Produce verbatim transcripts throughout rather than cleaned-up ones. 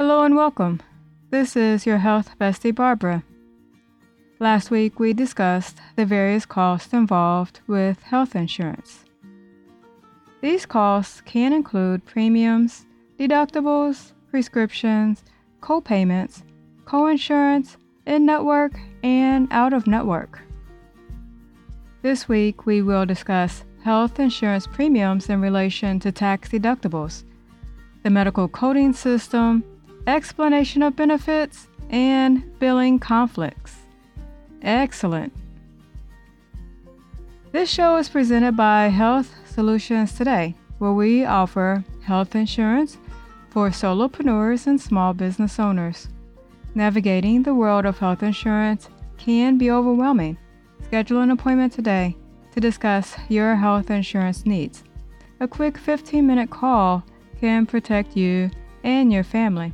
Hello and welcome. This is your health bestie Barbara. Last week we discussed the various costs involved with health insurance. These costs can include premiums, deductibles, prescriptions, co-payments, co-insurance, in-network, and out-of-network. This week we will discuss health insurance premiums in relation to tax deductibles, the medical coding system, explanation of benefits, and billing conflicts. Excellent. This show is presented by Health Solutions Today, where we offer health insurance for solopreneurs and small business owners. Navigating the world of health insurance can be overwhelming. Schedule an appointment today to discuss your health insurance needs. A quick fifteen-minute call can protect you and your family.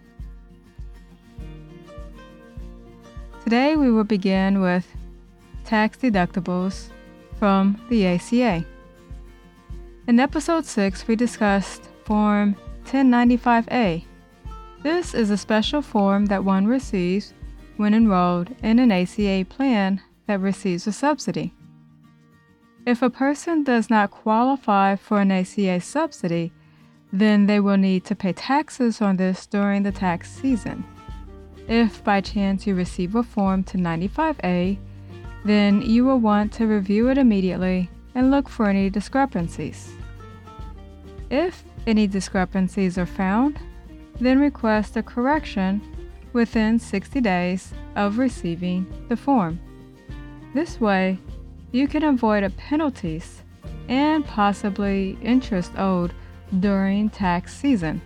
Today we will begin with tax deductibles from the A C A. In episode six, we discussed Form ten ninety-five A. This is a special form that one receives when enrolled in an A C A plan that receives a subsidy. If a person does not qualify for an A C A subsidy, then they will need to pay taxes on this during the tax season. If by chance you receive a Form ten ninety-five A, then you will want to review it immediately and look for any discrepancies. If any discrepancies are found, then request a correction within sixty days of receiving the form. This way, you can avoid penalties and possibly interest owed during tax season.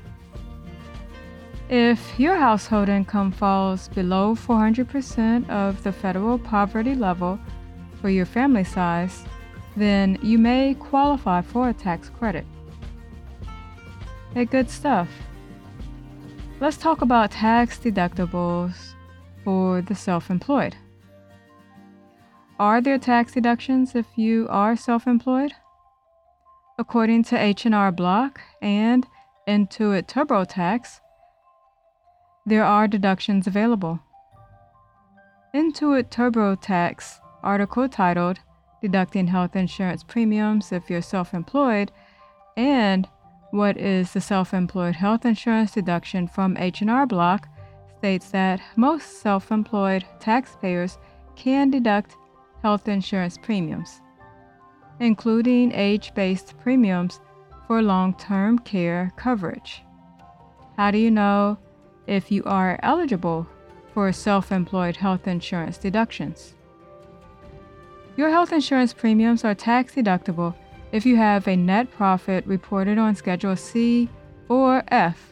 If your household income falls below four hundred percent of the federal poverty level for your family size, then you may qualify for a tax credit. Hey, good stuff. Let's talk about tax deductibles for the self-employed. Are there tax deductions if you are self-employed? According to H and R Block and Intuit TurboTax, there are deductions available. Intuit TurboTax article titled Deducting Health Insurance Premiums If You're Self-Employed and What is the Self-Employed Health Insurance Deduction from H and R Block states that most self-employed taxpayers can deduct health insurance premiums, including age-based premiums for long-term care coverage. How do you know if you are eligible for self-employed health insurance deductions? Your health insurance premiums are tax deductible if you have a net profit reported on Schedule C or F.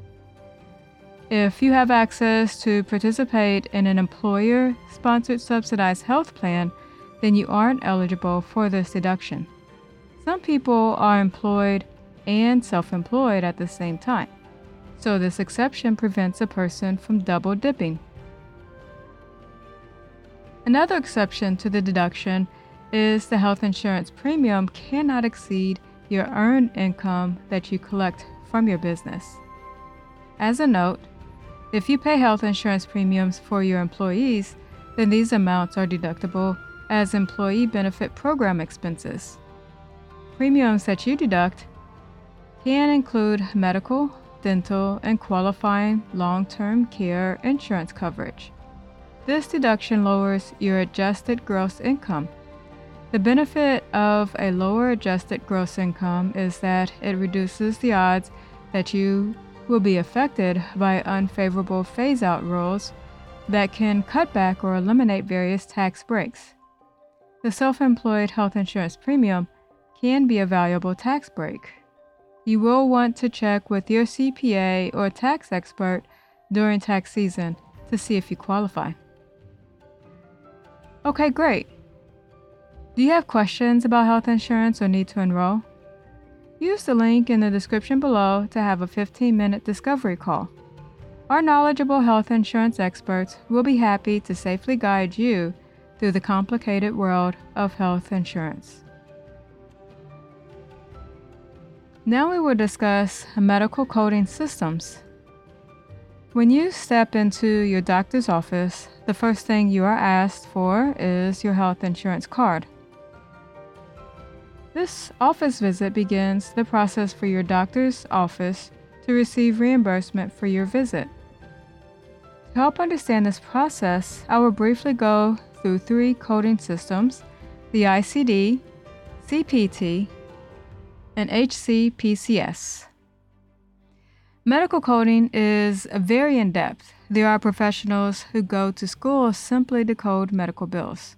If you have access to participate in an employer-sponsored subsidized health plan, then you aren't eligible for this deduction. Some people are employed and self-employed at the same time, so this exception prevents a person from double dipping. Another exception to the deduction is the health insurance premium cannot exceed your earned income that you collect from your business. As a note, if you pay health insurance premiums for your employees, then these amounts are deductible as employee benefit program expenses. Premiums that you deduct can include medical, dental, and qualifying long-term care insurance coverage. This deduction lowers your adjusted gross income. The benefit of a lower adjusted gross income is that it reduces the odds that you will be affected by unfavorable phase-out rules that can cut back or eliminate various tax breaks. The self-employed health insurance premium can be a valuable tax break. You will want to check with your C P A or tax expert during tax season to see if you qualify. Okay, great. Do you have questions about health insurance or need to enroll? Use the link in the description below to have a fifteen-minute discovery call. Our knowledgeable health insurance experts will be happy to safely guide you through the complicated world of health insurance. Now we will discuss medical coding systems. When you step into your doctor's office, the first thing you are asked for is your health insurance card. This office visit begins the process for your doctor's office to receive reimbursement for your visit. To help understand this process, I will briefly go through three coding systems: the I C D, C P T, and H C P C S. Medical coding is very in-depth. There are professionals who go to school simply to code medical bills.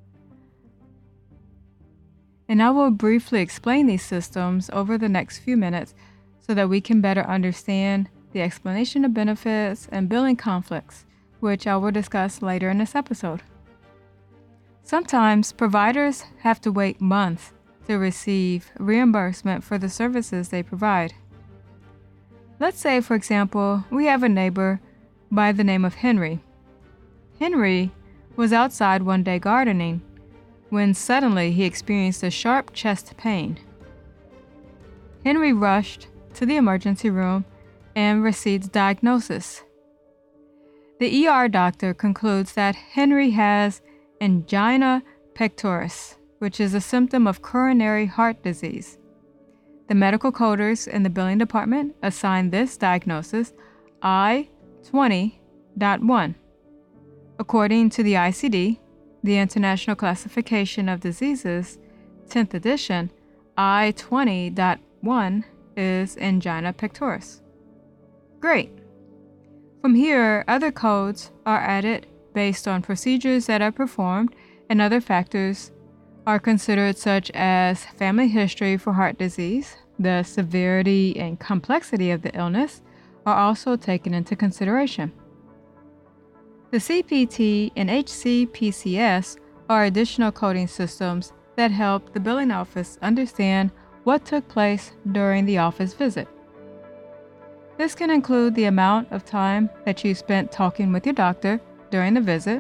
And I will briefly explain these systems over the next few minutes so that we can better understand the explanation of benefits and billing conflicts, which I will discuss later in this episode. Sometimes providers have to wait months to receive reimbursement for the services they provide. Let's say, for example, we have a neighbor by the name of Henry. Henry was outside one day gardening when suddenly he experienced a sharp chest pain. Henry rushed to the emergency room and receives diagnosis. The E R doctor concludes that Henry has angina pectoris, which is a symptom of coronary heart disease. The medical coders in the billing department assign this diagnosis I twenty point one. According to the I C D, the International Classification of Diseases, tenth edition, I twenty point one is angina pectoris. Great. From here, other codes are added based on procedures that are performed, and other factors are considered, such as family history for heart disease. The severity and complexity of the illness are also taken into consideration. The C P T and H C P C S are additional coding systems that help the billing office understand what took place during the office visit. This can include the amount of time that you spent talking with your doctor during the visit,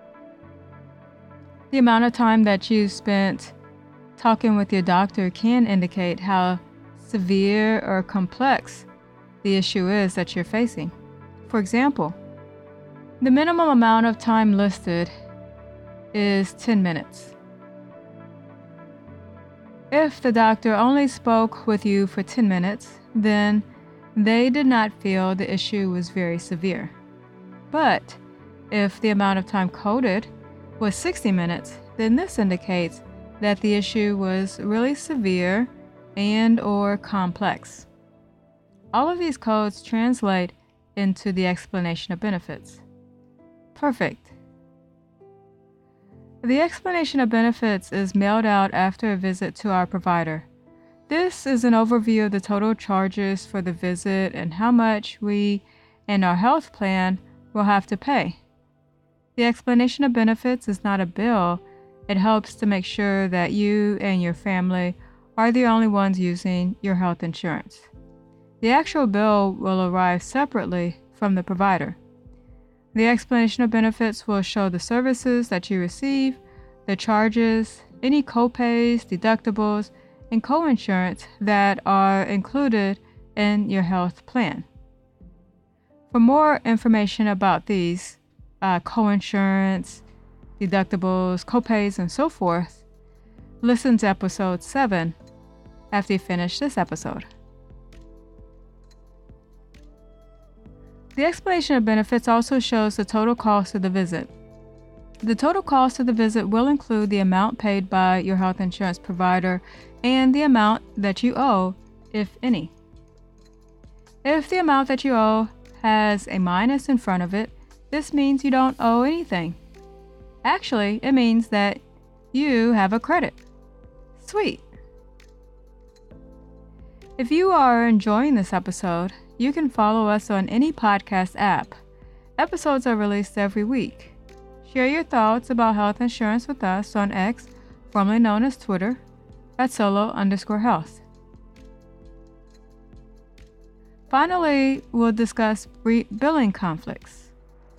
the amount of time that you spent talking with your doctor can indicate how severe or complex the issue is that you're facing. For example, the minimum amount of time listed is ten minutes. If the doctor only spoke with you for ten minutes, then they did not feel the issue was very severe. But if the amount of time coded was sixty minutes, then this indicates that the issue was really severe and or complex. All of these codes translate into the explanation of benefits. Perfect. The explanation of benefits is mailed out after a visit to our provider. This is an overview of the total charges for the visit and how much we and our health plan will have to pay. The explanation of benefits is not a bill. It helps to make sure that you and your family are the only ones using your health insurance. The actual bill will arrive separately from the provider. The explanation of benefits will show the services that you receive, the charges, any copays, deductibles, and coinsurance that are included in your health plan. For more information about these, uh, coinsurance, deductibles, copays, and so forth, listen to episode seven after you finish this episode. The explanation of benefits also shows the total cost of the visit. The total cost of the visit will include the amount paid by your health insurance provider and the amount that you owe, if any. If the amount that you owe has a minus in front of it, this means you don't owe anything. Actually, it means that you have a credit. Sweet. If you are enjoying this episode, you can follow us on any podcast app. Episodes are released every week. Share your thoughts about health insurance with us on X, formerly known as Twitter, at solo underscore health. Finally, we'll discuss billing conflicts.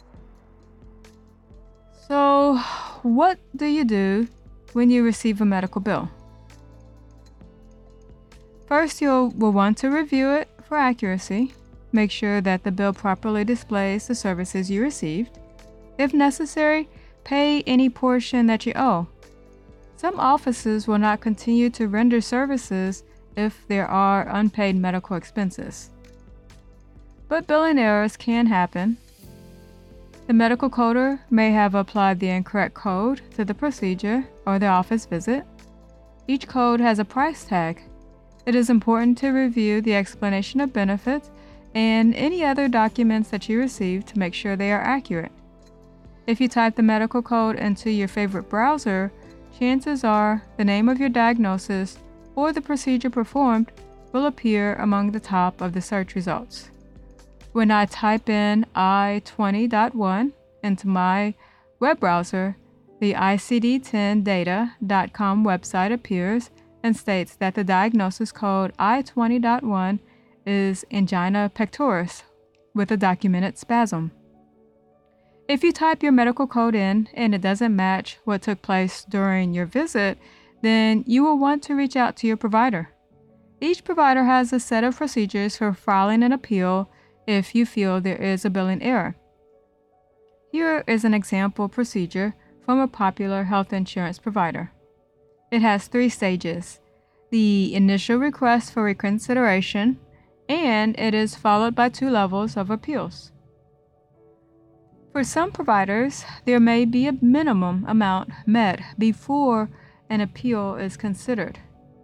So, what do you do when you receive a medical bill? First, you'll will want to review it for accuracy. Make sure that the bill properly displays the services you received. If necessary, pay any portion that you owe. Some offices will not continue to render services if there are unpaid medical expenses. But billing errors can happen. The medical coder may have applied the incorrect code to the procedure or the office visit. Each code has a price tag. It is important to review the explanation of benefits and any other documents that you receive to make sure they are accurate. If you type the medical code into your favorite browser, chances are the name of your diagnosis or the procedure performed will appear among the top of the search results. When I type in I twenty dot one into my web browser, the I C D ten data dot com website appears and states that the diagnosis code I twenty dot one is angina pectoris with a documented spasm. If you type your medical code in and it doesn't match what took place during your visit, then you will want to reach out to your provider. Each provider has a set of procedures for filing an appeal if you feel there is a billing error. Here is an example procedure from a popular health insurance provider. It has three stages: the initial request for reconsideration, and it is followed by two levels of appeals. For some providers, there may be a minimum amount met before an appeal is considered.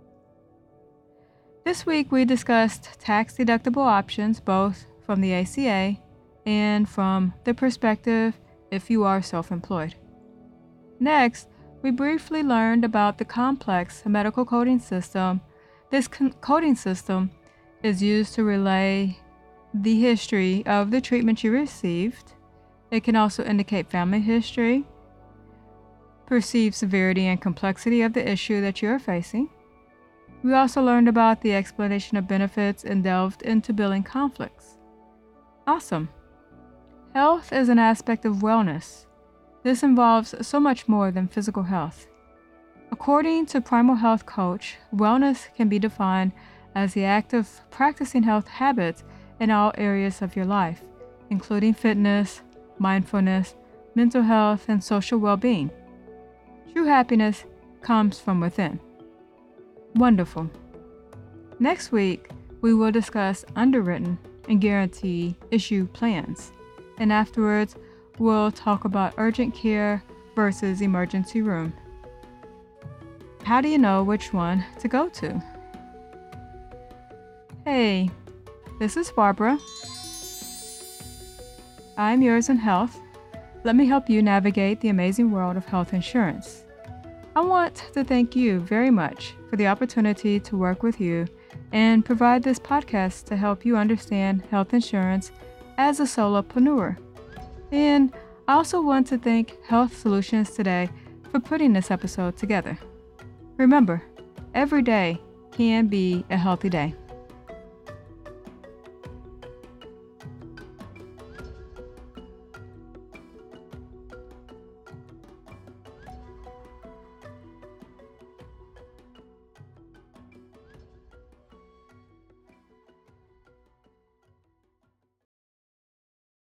This week we discussed tax-deductible options both from the A C A and from the perspective if you are self-employed. Next, we briefly learned about the complex medical coding system. This con- coding system is used to relay the history of the treatment you received. It can also indicate family history, perceived severity and complexity of the issue that you are facing. We also learned about the explanation of benefits and delved into billing conflicts. Awesome! Health is an aspect of wellness. This involves so much more than physical health. According to Primal Health Coach, wellness can be defined as the act of practicing health habits in all areas of your life, including fitness, mindfulness, mental health, and social well-being. True happiness comes from within. Wonderful. Next week, we will discuss underwritten and guarantee issue plans. And afterwards, we'll talk about urgent care versus emergency room. How do you know which one to go to? Hey, this is Barbara. I'm Yours in Health. Let me help you navigate the amazing world of health insurance. I want to thank you very much for the opportunity to work with you and provide this podcast to help you understand health insurance as a solopreneur. And I also want to thank Health Solutions Today for putting this episode together. Remember, every day can be a healthy day.